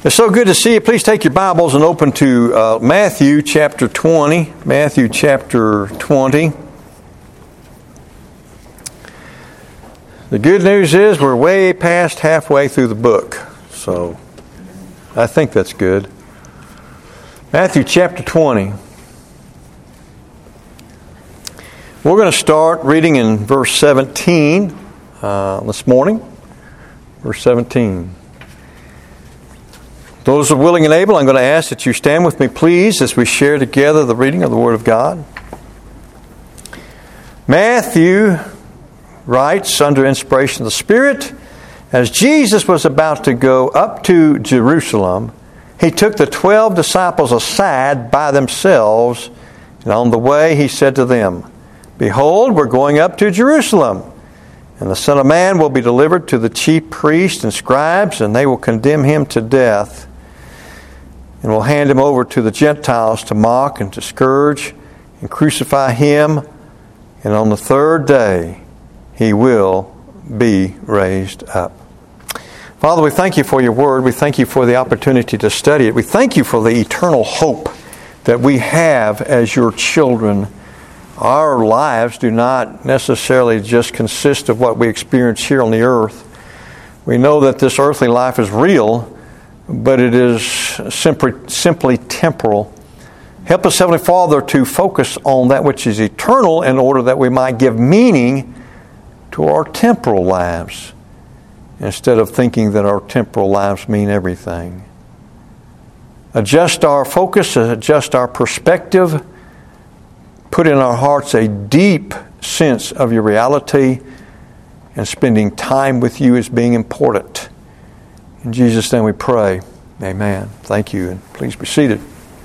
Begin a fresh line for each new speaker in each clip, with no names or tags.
It's so good to see you. Please take your Bibles and open to Matthew chapter 20. Matthew chapter 20. The good news is we're way past halfway through the book. So I think that's good. Matthew chapter 20. We're going to start reading in verse 17 this morning. Verse 17. Those who are willing and able, I'm going to ask that you stand with me, please, as we share together the reading of the Word of God. Matthew writes under inspiration of the Spirit, as Jesus was about to go up to Jerusalem, he took the 12 disciples aside by themselves, and on the way he said to them, "Behold, we're going up to Jerusalem, and the Son of Man will be delivered to the chief priests and scribes, and they will condemn him to death, and will hand him over to the Gentiles to mock and to scourge and crucify him, and on the third day he will be raised up." Father, we thank you for your word. We thank you for the opportunity to study it. We thank you for the eternal hope that we have as your children. Our lives do not necessarily just consist of what we experience here on the earth. We know that this earthly life is real, but it is simply temporal. Help us, Heavenly Father, to focus on that which is eternal in order that we might give meaning to our temporal lives instead of thinking that our temporal lives mean everything. Adjust our focus, adjust our perspective, put in our hearts a deep sense of your reality, and spending time with you as being important. In Jesus' name we pray. Amen. Thank you, and please be seated.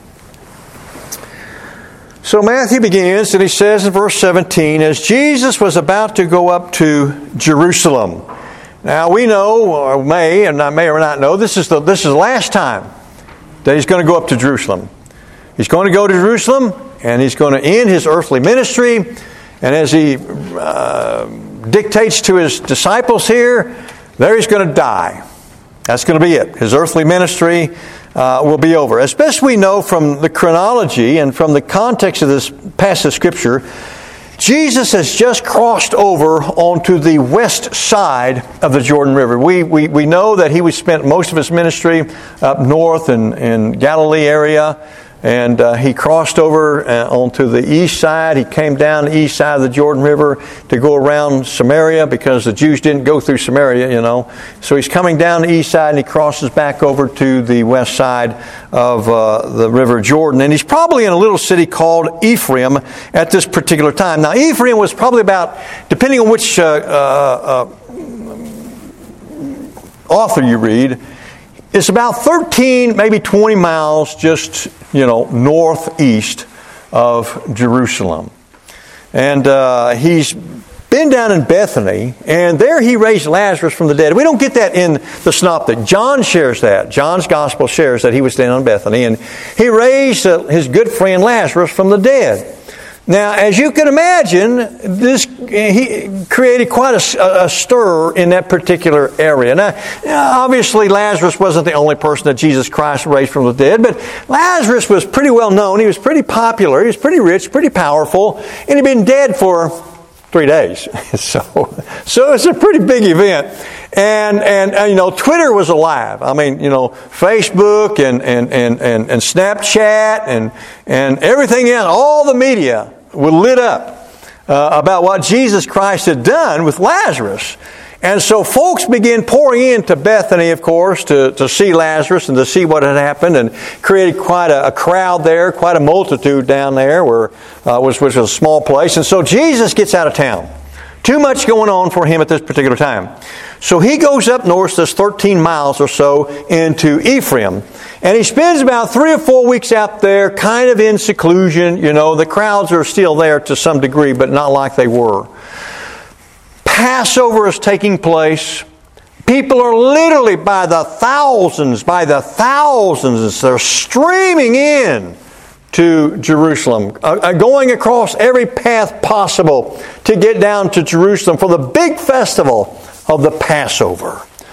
So Matthew begins, and he says in verse 17, as Jesus was about to go up to Jerusalem. Now we know, or may or not know, this is the last time that he's going to go up to Jerusalem. He's going to go to Jerusalem, and he's going to end his earthly ministry. And as he dictates to his disciples here, there he's going to die. That's going to be it. His earthly ministry will be over. As best we know from the chronology and from the context of this passage of Scripture, Jesus has just crossed over onto the west side of the Jordan River. We know that he spent most of his ministry up north in Galilee area. And he crossed over onto the east side. He came down the east side of the Jordan River to go around Samaria because the Jews didn't go through Samaria, you know. So he's coming down the east side and he crosses back over to the west side of the River Jordan. And he's probably in a little city called Ephraim at this particular time. Now, Ephraim was probably about, depending on which author you read, it's about 13, maybe 20 miles just, northeast of Jerusalem. And he's been down in Bethany, and there he raised Lazarus from the dead. We don't get that in the synoptic. John shares that. John's gospel shares that he was down in Bethany, and he raised his good friend Lazarus from the dead. Now, as you can imagine, he created quite a stir in that particular area. Now, obviously, Lazarus wasn't the only person that Jesus Christ raised from the dead, but Lazarus was pretty well known. He was pretty popular. He was pretty rich, pretty powerful, and he'd been dead for 3 days. So it's a pretty big event. And Twitter was alive. I mean, Facebook and Snapchat and everything else, all the media were lit up about what Jesus Christ had done with Lazarus. And so folks began pouring into Bethany, of course, to see Lazarus and to see what had happened, and created quite a crowd there, quite a multitude down there, which was a small place. And so Jesus gets out of town. Too much going on for him at this particular time. So he goes up north, this 13 miles or so, into Ephraim. And he spends about 3 or 4 weeks out there, kind of in seclusion. The crowds are still there to some degree, but not like they were. Passover is taking place. People are literally by the thousands, they're streaming in to Jerusalem, going across every path possible to get down to Jerusalem for the big festival of the Passover.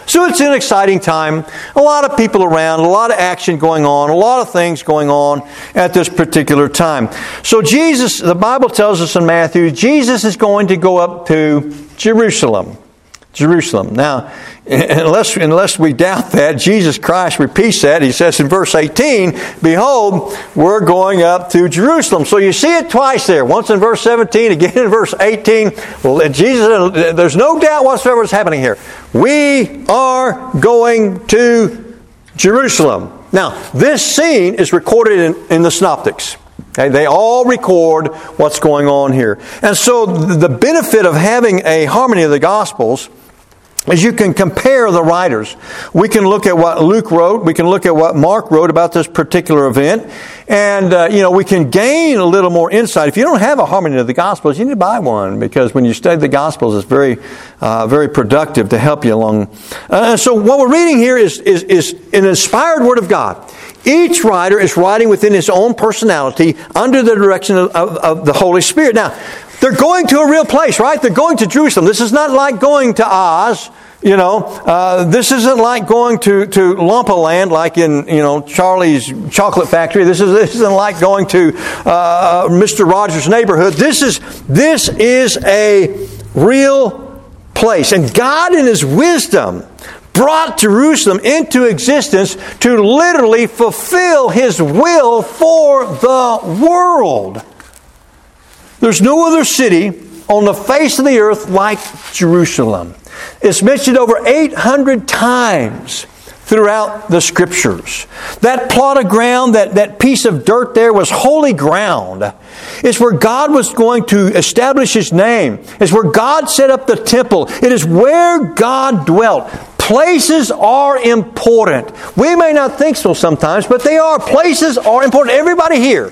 So it's an exciting time. A lot of people around, a lot of action going on, a lot of things going on at this particular time. So Jesus, the Bible tells us in Matthew, Jesus is going to go up to Jerusalem. Now, unless we doubt that, Jesus Christ repeats that. He says in verse 18, "Behold, we're going up to Jerusalem." So you see it twice there. Once in verse 17, again in verse 18. Well, Jesus, there's no doubt whatsoever what's happening here. We are going to Jerusalem. Now, this scene is recorded in the Synoptics. Okay, they all record what's going on here. And so the benefit of having a harmony of the Gospels is you can compare the writers. We can look at what Luke wrote. We can look at what Mark wrote about this particular event. And, we can gain a little more insight. If you don't have a harmony of the Gospels, you need to buy one, because when you study the Gospels, it's very, very productive to help you along. So what we're reading here is an inspired Word of God. Each writer is writing within his own personality under the direction of the Holy Spirit. Now, they're going to a real place, right? They're going to Jerusalem. This is not like going to Oz. This isn't like going to Lumpa Land, like in Charlie's Chocolate Factory. This isn't like going to Mr. Rogers' Neighborhood. This is a real place, and God, in His wisdom, brought Jerusalem into existence to literally fulfill His will for the world. There's no other city on the face of the earth like Jerusalem. It's mentioned over 800 times throughout the Scriptures. That plot of ground, that piece of dirt there was holy ground. It's where God was going to establish His name. It's where God set up the temple. It is where God dwelt. Places are important. We may not think so sometimes, but they are. Places are important. Everybody here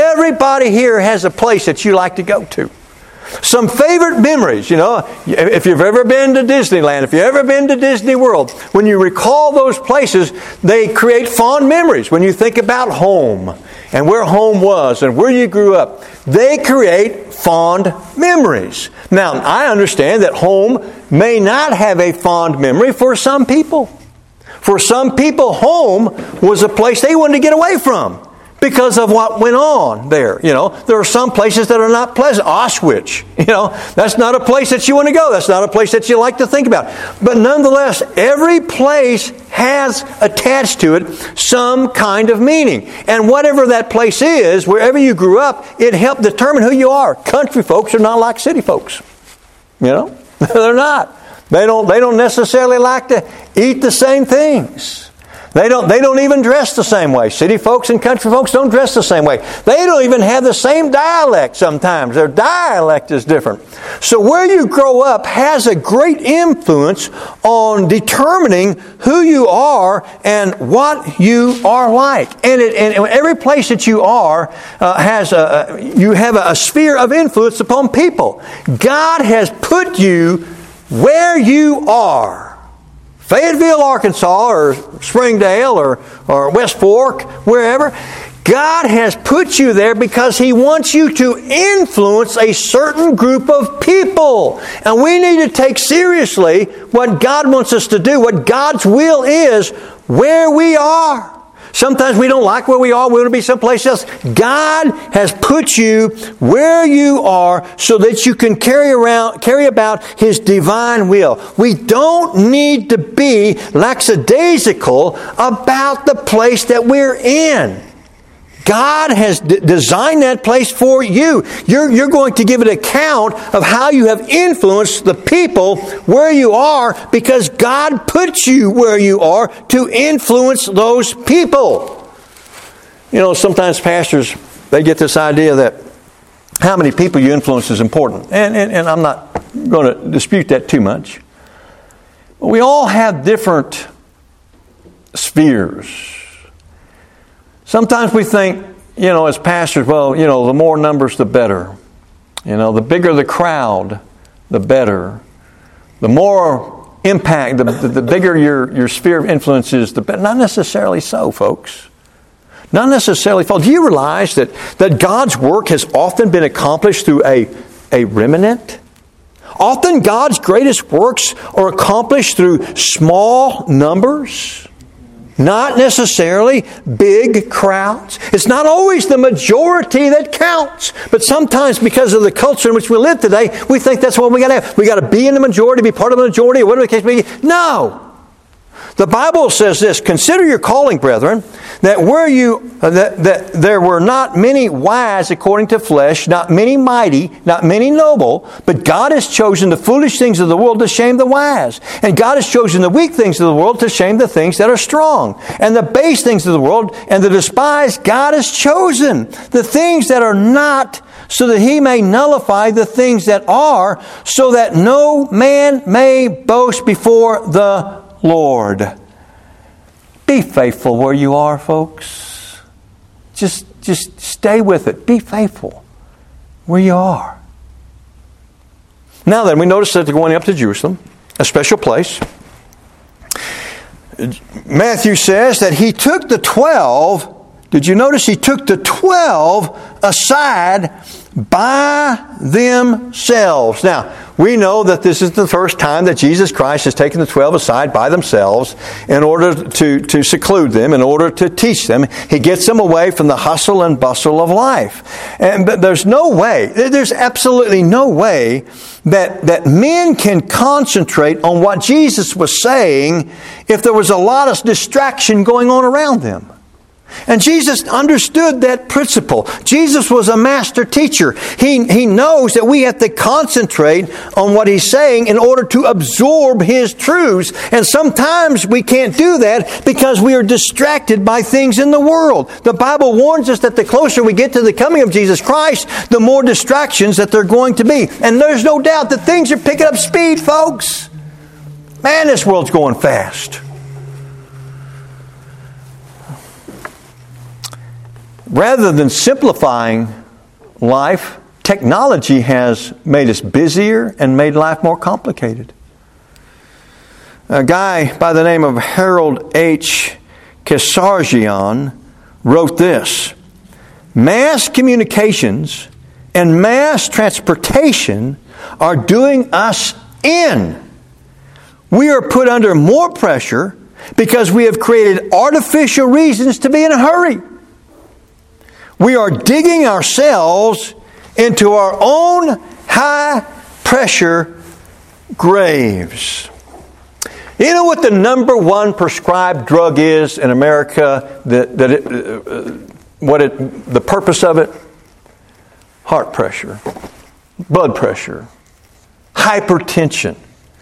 has a place that you like to go to. Some favorite memories, if you've ever been to Disneyland, if you've ever been to Disney World, when you recall those places, they create fond memories. When you think about home and where home was and where you grew up, they create fond memories. Now, I understand that home may not have a fond memory for some people. For some people, home was a place they wanted to get away from because of what went on there. There are some places that are not pleasant. Auschwitz, that's not a place that you want to go. That's not a place that you like to think about. But nonetheless, every place has attached to it some kind of meaning. And whatever that place is, wherever you grew up, it helped determine who you are. Country folks are not like city folks. They're not. They don't necessarily like to eat the same things. They don't even dress the same way. City folks and country folks don't dress the same way. They don't even have the same dialect sometimes. Their dialect is different. So where you grow up has a great influence on determining who you are and what you are like. And every place that you are you have a sphere of influence upon people. God has put you where you are. Fayetteville, Arkansas, or Springdale, or West Fork, wherever. God has put you there because He wants you to influence a certain group of people. And we need to take seriously what God wants us to do, what God's will is, where we are. Sometimes we don't like where we are. We want to be someplace else. God has put you where you are so that you can carry about His divine will. We don't need to be lackadaisical about the place that we're in. God has designed that place for you. You're going to give an account of how you have influenced the people where you are because God put you where you are to influence those people. Sometimes pastors, they get this idea that how many people you influence is important. And I'm not going to dispute that too much. But we all have different spheres. Sometimes we think, as pastors, the more numbers, the better. The bigger the crowd, the better. The more impact, the bigger your sphere of influence is, the better. Not necessarily so, folks. Not necessarily so. Do you realize that God's work has often been accomplished through a remnant? Often God's greatest works are accomplished through small numbers, not necessarily big crowds. It's not always the majority that counts, but sometimes because of the culture in which we live today, we think that's what we got to have. We got to be in the majority, be part of the majority, or whatever the case may be. No. The Bible says this, consider your calling, brethren, that there were not many wise according to flesh, not many mighty, not many noble, but God has chosen the foolish things of the world to shame the wise. And God has chosen the weak things of the world to shame the things that are strong. And the base things of the world and the despised God has chosen. The things that are not, so that He may nullify the things that are, so that no man may boast before the Lord. Be faithful where you are, folks. Just stay with it. Be faithful where you are. Now then, we notice that they're going up to Jerusalem, a special place. Matthew says that He took the 12. Did you notice He took the 12 aside by themselves? Now, we know that this is the first time that Jesus Christ has taken the 12 aside by themselves in order to seclude them, in order to teach them. He gets them away from the hustle and bustle of life. But there's absolutely no way that men can concentrate on what Jesus was saying if there was a lot of distraction going on around them. And Jesus understood that principle. Jesus was a master teacher. He knows that we have to concentrate on what He's saying in order to absorb His truths. And sometimes we can't do that because we are distracted by things in the world. The Bible warns us that the closer we get to the coming of Jesus Christ, the more distractions that there are going to be. And there's no doubt that things are picking up speed, folks. Man, this world's going fast. Rather than simplifying life, technology has made us busier and made life more complicated. A guy by the name of Harold H. Kesarjian wrote this: mass communications and mass transportation are doing us in. We are put under more pressure because we have created artificial reasons to be in a hurry. We are digging ourselves into our own high-pressure graves. You know what the number one prescribed drug is in America? The purpose of it? Heart pressure, blood pressure, hypertension.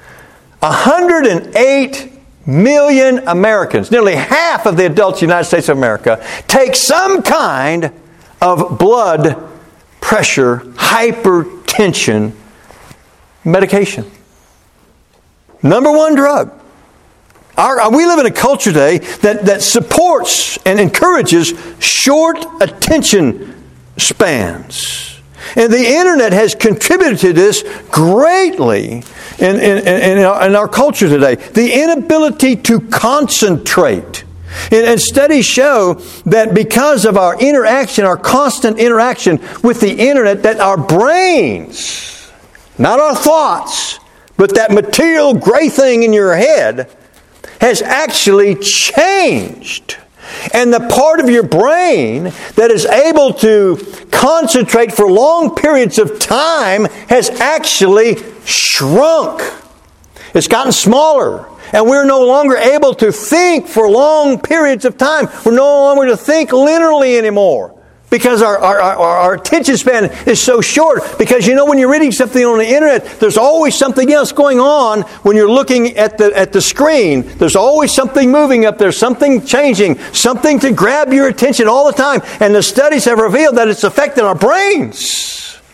108 million Americans, nearly half of the adults in the United States of America, take some kind of blood pressure, hypertension medication. Number one drug. We live in a culture today that supports and encourages short attention spans. And the internet has contributed to this greatly in our culture today. The inability to concentrate. And studies show that because of our interaction, our constant interaction with the internet, that our brains, not our thoughts, but that material gray thing in your head, has actually changed. And the part of your brain that is able to concentrate for long periods of time has actually shrunk. It's gotten smaller. And we're no longer able to think for long periods of time. We're no longer to think linearly anymore. Because our attention span is so short. Because you know, when you're reading something on the internet, there's always something else going on when you're looking at the screen. There's always something moving up there, something changing, something to grab your attention all the time. And the studies have revealed that it's affecting our brains.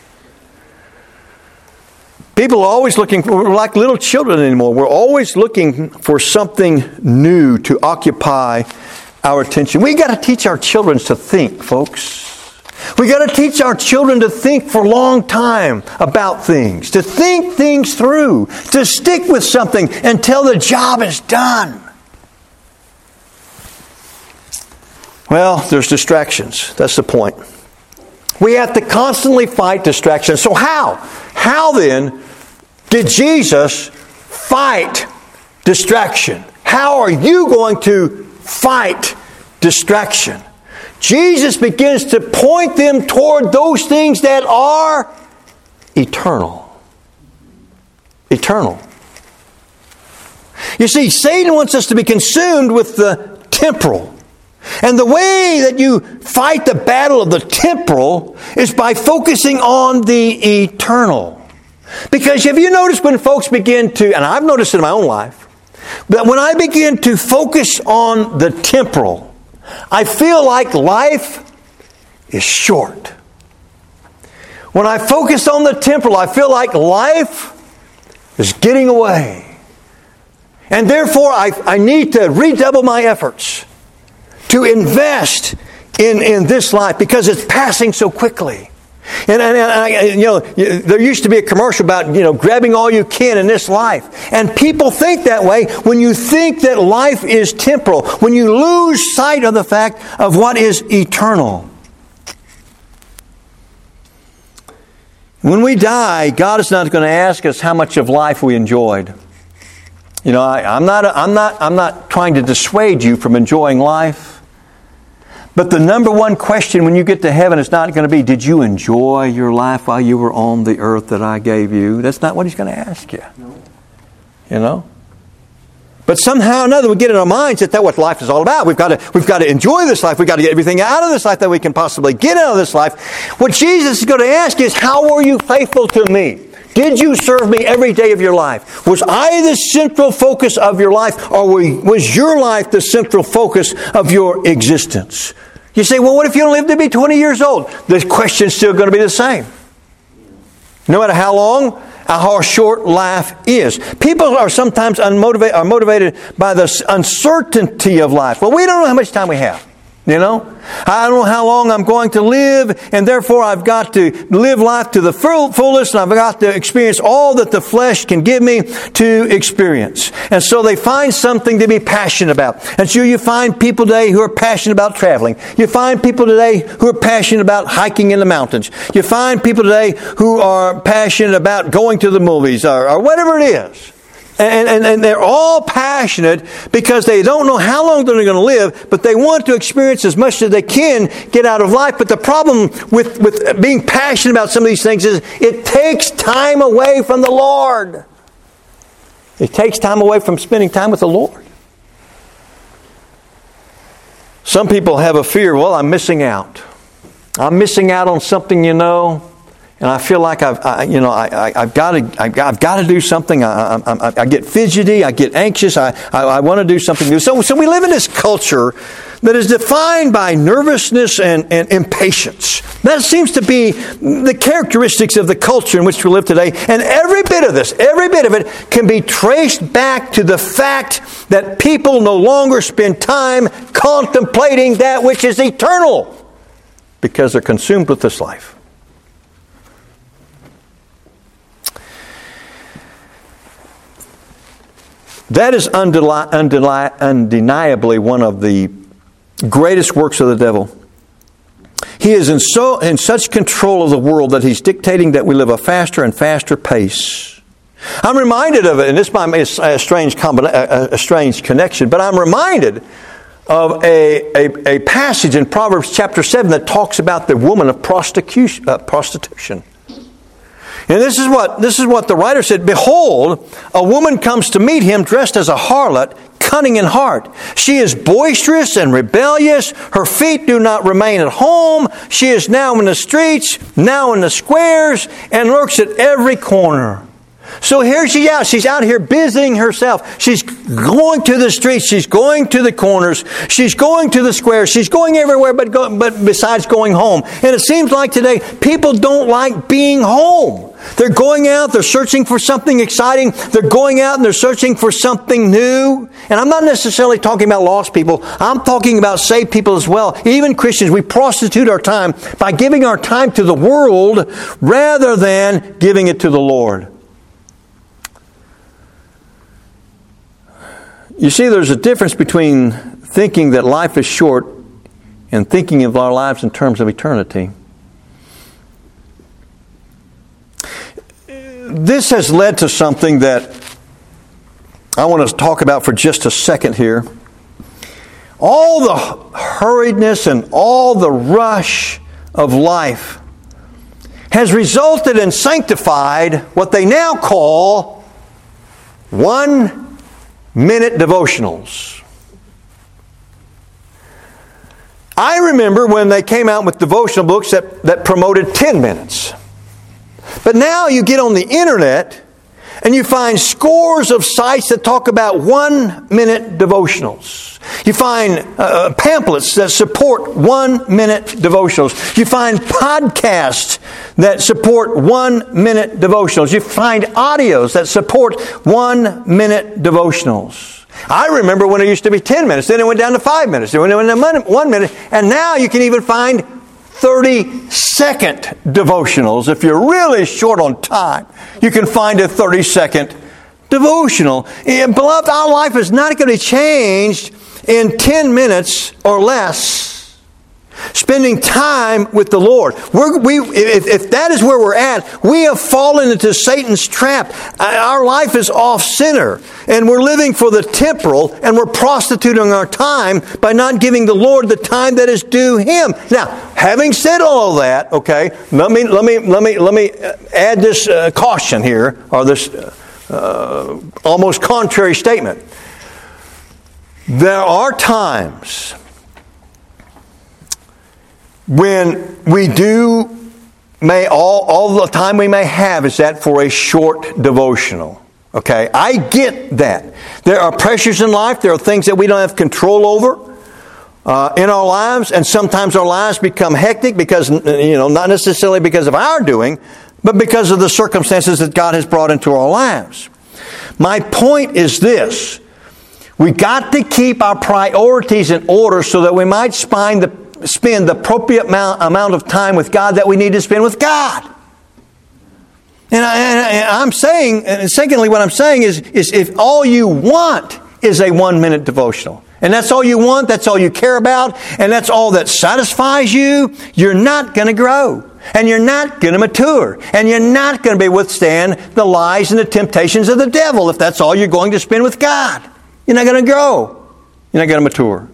People are always looking for, we're like little children anymore. We're always looking for something new to occupy our attention. We got to teach our children to think, folks. We got to teach our children to think for a long time about things, to think things through, to stick with something until the job is done. Well, there's distractions. That's the point. We have to constantly fight distractions. So how then did Jesus fight distraction? How are you going to fight distraction? Jesus begins to point them toward those things that are eternal. Eternal. You see, Satan wants us to be consumed with the temporal. And the way that you fight the battle of the temporal is by focusing on the eternal. Because have you noticed when folks begin to, and I've noticed it in my own life, that when I begin to focus on the temporal, I feel like life is short. When I focus on the temporal, I feel like life is getting away. And therefore, I need to redouble my efforts to invest in this life because it's passing so quickly. And there used to be a commercial about, grabbing all you can in this life. And people think that way when you think that life is temporal, when you lose sight of the fact of what is eternal. When we die, God is not going to ask us how much of life we enjoyed. I'm not trying to dissuade you from enjoying life. But the number one question when you get to heaven is not going to be, did you enjoy your life while you were on the earth that I gave you? That's not what He's going to ask you. No. But somehow or another we get in our minds that that's what life is all about. We've got to enjoy this life. We've got to get everything out of this life that we can possibly get out of this life. What Jesus is going to ask is, how were you faithful to me? Did you serve me every day of your life? Was I the central focus of your life, or was your life the central focus of your existence? You say, well, what if you don't live to be 20 years old? The question's still going to be the same. No matter how long or how short life is. People are sometimes motivated by the uncertainty of life. Well, we don't know how much time we have. I don't know how long I'm going to live, and therefore I've got to live life to the fullest, and I've got to experience all that the flesh can give me to experience. And so they find something to be passionate about. And so you find people today who are passionate about traveling. You find people today who are passionate about hiking in the mountains. You find people today who are passionate about going to the movies or whatever it is. And they're all passionate because they don't know how long they're going to live, but they want to experience as much as they can get out of life. But the problem with being passionate about some of these things is it takes time away from the Lord. It takes time away from spending time with the Lord. Some people have a fear, well, I'm missing out. I'm missing out on something, and I feel like I've got to do something. I get fidgety. I get anxious. I want to do something new. So we live in this culture that is defined by nervousness and impatience. That seems to be the characteristics of the culture in which we live today. And every bit of it can be traced back to the fact that people no longer spend time contemplating that which is eternal because they're consumed with this life. That is undeniably one of the greatest works of the devil. He is in such control of the world that he's dictating that we live a faster and faster pace. I'm reminded of it, and this might be a strange connection, but I'm reminded of a passage in Proverbs chapter 7 that talks about the woman of prostitution. And this is what the writer said. Behold, a woman comes to meet him dressed as a harlot, cunning in heart. She is boisterous and rebellious. Her feet do not remain at home. She is now in the streets, now in the squares, and lurks at every corner. So here she is. She's out here busying herself. She's going to the streets. She's going to the corners. She's going to the squares. She's going everywhere but besides going home. And it seems like today people don't like being home. They're going out. They're searching for something exciting. They're going out and they're searching for something new. And I'm not necessarily talking about lost people. I'm talking about saved people as well. Even Christians, we prostitute our time by giving our time to the world rather than giving it to the Lord. You see, there's a difference between thinking that life is short and thinking of our lives in terms of eternity. this has led to something that I want to talk about for just a second here. All the hurriedness and all the rush of life has resulted in sanctified, what they now call 1-minute devotionals. I remember when they came out with devotional books that promoted 10 minutes. But now you get on the internet and you find scores of sites that talk about 1-minute devotionals. You find pamphlets that support 1-minute devotionals. You find podcasts that support 1-minute devotionals. You find audios that support 1-minute devotionals. I remember when it used to be 10 minutes, then it went down to 5 minutes, then it went down to 1 minute, and now you can even find 30-second devotionals. If you're really short on time, you can find a 30-second devotional. And beloved, our life is not going to be changed in 10 minutes or less. Spending time with the Lord. If that is where we're at, we have fallen into Satan's trap. Our life is off center. And we're living for the temporal, and we're prostituting our time by not giving the Lord the time that is due Him. Now, having said all of that, okay, let me add this caution here, or this almost contrary statement. There are times when we all the time we may have is that for a short devotional. Okay, I get that. There are pressures in life. There are things that we don't have control over in our lives, and sometimes our lives become hectic because, not necessarily because of our doing, but because of the circumstances that God has brought into our lives. My point is this: we got to keep our priorities in order so that we might spend the appropriate amount of time with God that we need to spend with God. And I'm saying, and secondly, what I'm saying is if all you want is a 1-minute devotional, and that's all you want, that's all you care about, and that's all that satisfies you, you're not going to grow. And you're not going to mature. And you're not going to be withstand the lies and the temptations of the devil if that's all you're going to spend with God. You're not going to grow. You're not going to mature.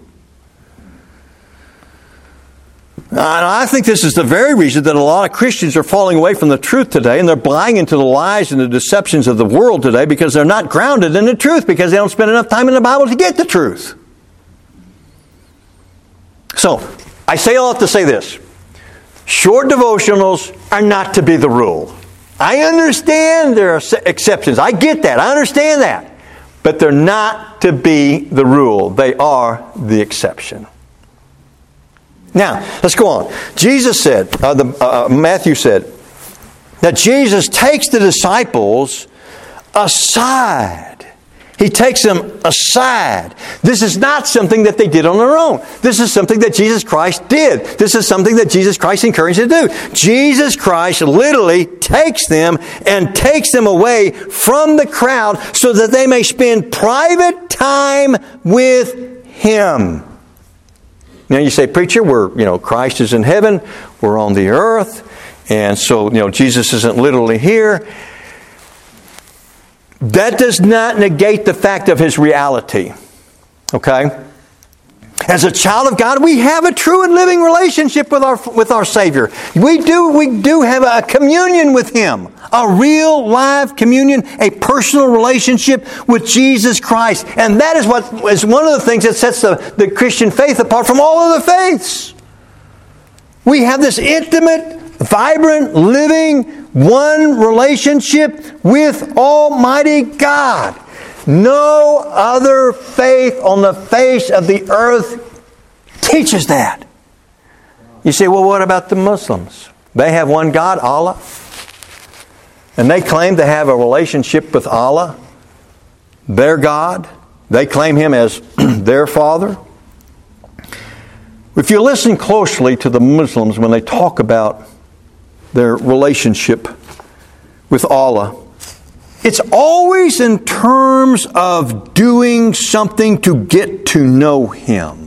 And I think this is the very reason that a lot of Christians are falling away from the truth today, and they're buying into the lies and the deceptions of the world today because they're not grounded in the truth, because they don't spend enough time in the Bible to get the truth. So, I say all that to say this. Short devotionals are not to be the rule. I understand there are exceptions. I get that. I understand that. But they're not to be the rule. They are the exception. Now, let's go on. Jesus said, Matthew said, that Jesus takes the disciples aside. He takes them aside. This is not something that they did on their own. This is something that Jesus Christ did. This is something that Jesus Christ encouraged them to do. Jesus Christ literally takes them and takes them away from the crowd so that they may spend private time with Him. Now you say, preacher, Christ is in heaven, we're on the earth, and so, Jesus isn't literally here. That does not negate the fact of His reality. Okay? As a child of God, we have a true and living relationship with our Savior. We do have a communion with Him. A real, live communion, a personal relationship with Jesus Christ. And that is what is one of the things that sets the Christian faith apart from all other faiths. We have this intimate, vibrant, living, one relationship with Almighty God. No other faith on the face of the earth teaches that. You say, well, what about the Muslims? They have one God, Allah. And they claim to have a relationship with Allah, their God. They claim Him as their Father. If you listen closely to the Muslims when they talk about their relationship with Allah, it's always in terms of doing something to get to know Him.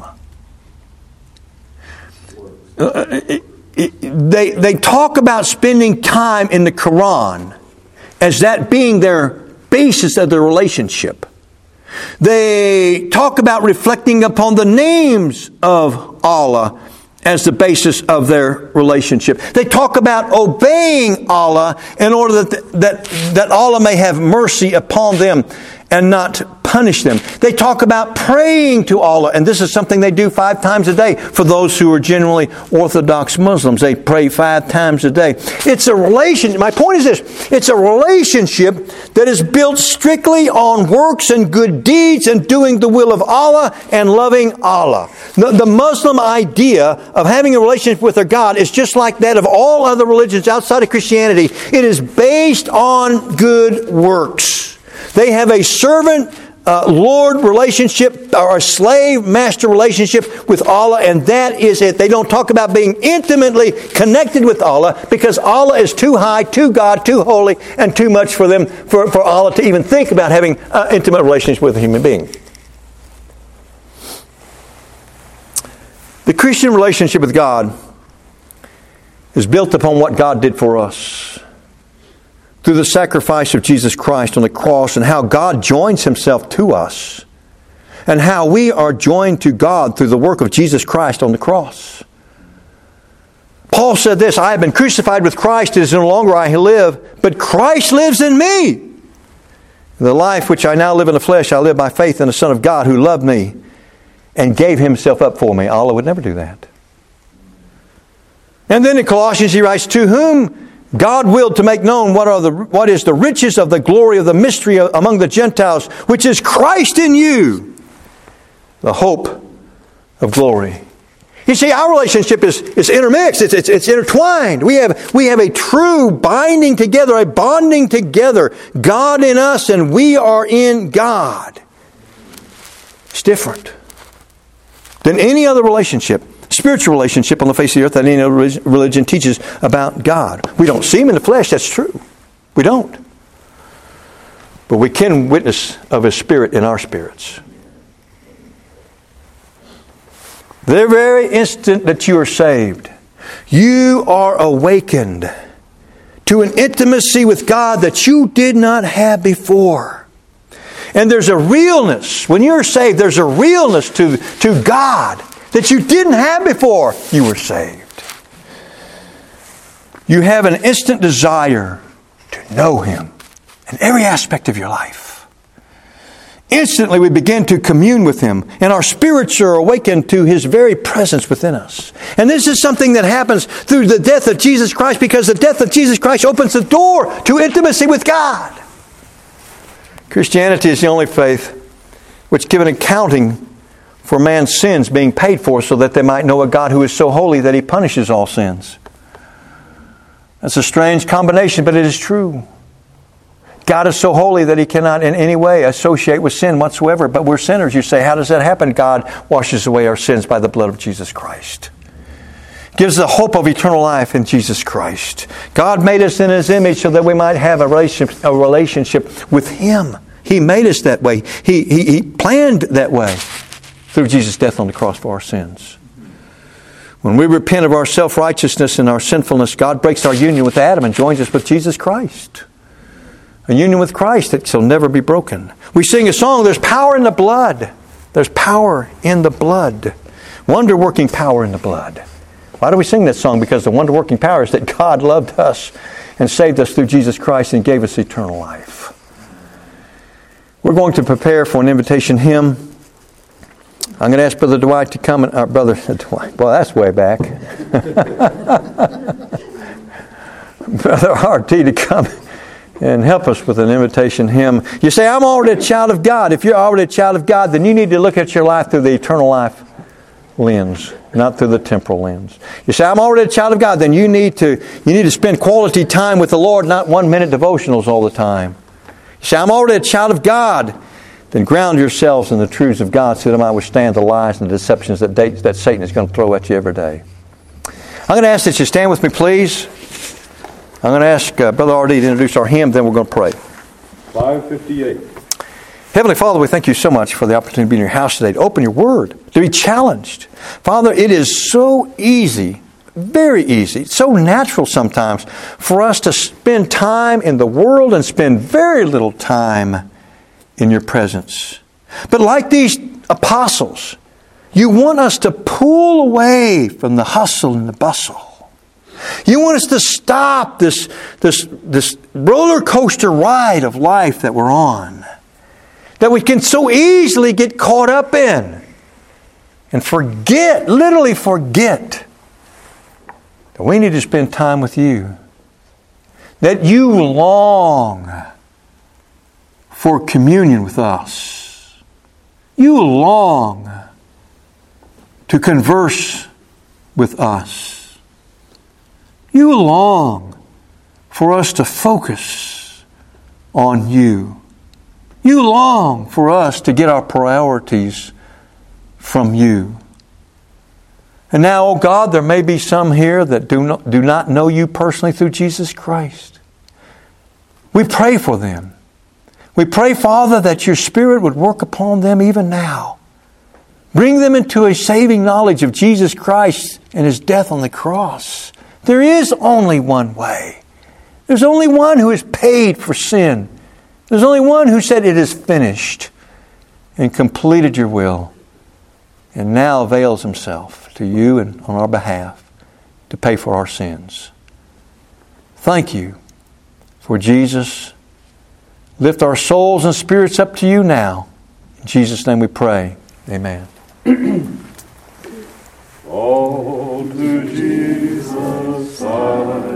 They talk about spending time in the Quran
as that being their basis of their relationship. They talk about reflecting upon the names of Allah as the basis of their relationship. They talk about obeying Allah in order that Allah may have mercy upon them and not punish them. They talk about praying to Allah, and this is something they do 5 times a day. For those who are generally Orthodox Muslims, they pray 5 times a day. It's a relation. My point is this: it's a relationship that is built strictly on works and good deeds and doing the will of Allah and loving Allah. The Muslim idea of having a relationship with their God is just like that of all other religions outside of Christianity. It is based on good works. They have a servant-Lord relationship or a slave-master relationship with Allah, and that is it. They don't talk about being intimately connected with Allah because Allah is too high, too God, too holy, and too much for them, for Allah to even think about having an intimate relationship with a human being. The Christian relationship with God is built upon what God did for us through the sacrifice of Jesus Christ on the cross, and how God joins Himself to us, and how we are joined to God through the work of Jesus Christ on the cross. Paul said this: I have been crucified with Christ. It is no longer I who live, but Christ lives in me. The life which I now live in the flesh, I live by faith in the Son of God who loved me and gave Himself up for me. Allah would never do that. And then in Colossians he writes, to whom God willed to make known what is the riches of the glory of the mystery among the Gentiles, which is Christ in you, the hope of glory. You see, our relationship is intermixed. It's intertwined. We have a true binding together, a bonding together. God in us and we are in God. It's different than any other relationship. Spiritual relationship on the face of the earth that any other religion teaches about God. We don't see Him in the flesh, that's true. We don't. But we can witness of His Spirit in our spirits. The very instant that you are saved, you are awakened to an intimacy with God that you did not have before. And there's a realness. When you're saved, there's a realness to God that you didn't have before you were saved. You have an instant desire to know Him in every aspect of your life. Instantly we begin to commune with Him, and our spirits are awakened to His very presence within us. And this is something that happens through the death of Jesus Christ, because the death of Jesus Christ opens the door to intimacy with God. Christianity is the only faith which gives an accounting for man's sins being paid for, so that they might know a God who is so holy that He punishes all sins. That's a strange combination, but it is true. God is so holy that He cannot in any way associate with sin whatsoever. But we're sinners. You say, how does that happen? God washes away our sins by the blood of Jesus Christ. Gives the hope of eternal life in Jesus Christ. God made us in His image so that we might have a relationship with Him. He made us that way. He planned that way through Jesus' death on the cross for our sins. When we repent of our self-righteousness and our sinfulness, God breaks our union with Adam and joins us with Jesus Christ. A union with Christ that shall never be broken. We sing a song, there's power in the blood. There's power in the blood. Wonder-working power in the blood. Why do we sing that song? Because the wonder-working power is that God loved us and saved us through Jesus Christ and gave us eternal life. We're going to prepare for an invitation hymn. I'm going to ask Brother Dwight to come. Brother Dwight. Well, that's way back. Brother RT to come and help us with an invitation hymn. You say, I'm already a child of God. If you're already a child of God, then you need to look at your life through the eternal life lens, not through the temporal lens. You say, I'm already a child of God. Then you need to spend quality time with the Lord, not 1-minute devotionals all the time. You say, I'm already a child of God. Then ground yourselves in the truths of God so that I might withstand the lies and the deceptions that Satan is going to throw at you every day. I'm going to ask that you stand with me, please. I'm going to ask Brother R.D. to introduce our hymn, then we're going to pray.
558.
Heavenly Father, we thank you so much for the opportunity to be in your house today, to open your Word, to be challenged. Father, it is so easy very easy, it's so natural sometimes for us to spend time in the world and spend very little time in your presence. But like these apostles, you want us to pull away from the hustle and the bustle. You want us to stop this roller coaster ride of life that we're on, that we can so easily get caught up in and forget, literally forget, that we need to spend time with you. That you long for communion with us. You long to converse with us. You long for us to focus on you. You long for us to get our priorities from you. And now, oh God, there may be some here that do not know you personally through Jesus Christ. We pray for them. We pray, Father, that your Spirit would work upon them even now. Bring them into a saving knowledge of Jesus Christ and His death on the cross. There is only one way. There's only one who has paid for sin. There's only one who said it is finished and completed your will, and now avails Himself to you and on our behalf to pay for our sins. Thank you for Jesus. Lift our souls and spirits up to you now. In Jesus' name we pray. Amen.
All to Jesus I